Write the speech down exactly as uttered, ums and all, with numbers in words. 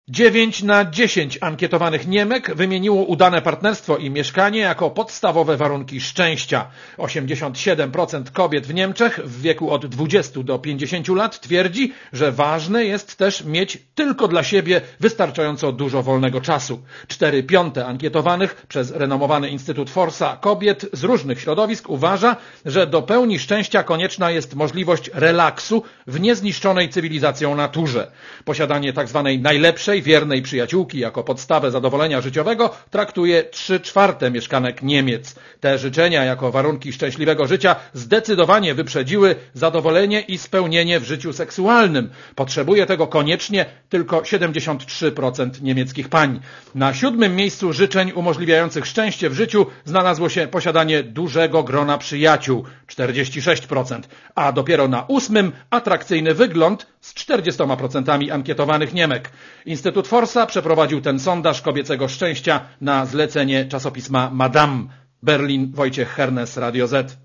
dziewięć na dziesięć ankietowanych Niemek wymieniło udane partnerstwo i mieszkanie jako podstawowe warunki szczęścia. osiemdziesiąt siedem procent kobiet w Niemczech w wieku od dwudziestu do pięćdziesięciu lat twierdzi, że ważne jest też mieć tylko dla siebie wystarczająco dużo wolnego czasu. Cztery piąte ankietowanych przez renomowany Instytut Forsa kobiet z różnych środowisk uważa, że do pełni szczęścia konieczna jest możliwość relaksu w niezniszczonej cywilizacją naturze. Posiadanie tzw. najlepszej wiernej przyjaciółki jako podstawę zadowolenia życiowego traktuje trzy czwarte mieszkanek Niemiec. Te życzenia jako warunki szczęśliwego życia zdecydowanie wyprzedziły zadowolenie i spełnienie w życiu seksualnym. Potrzebuje tego koniecznie tylko siedemdziesiąt trzy procent niemieckich pań. Na siódmym miejscu życzeń umożliwiających szczęście w życiu znalazło się posiadanie dużego grona przyjaciół, czterdzieści sześć procent, a dopiero na ósmym atrakcyjny wygląd z czterdziestoma procentami ankietowanych Niemek. Instytut Forsa przeprowadził ten sondaż kobiecego szczęścia na zlecenie czasopisma Madame. Berlin, Wojciech Hernes, Radio Z.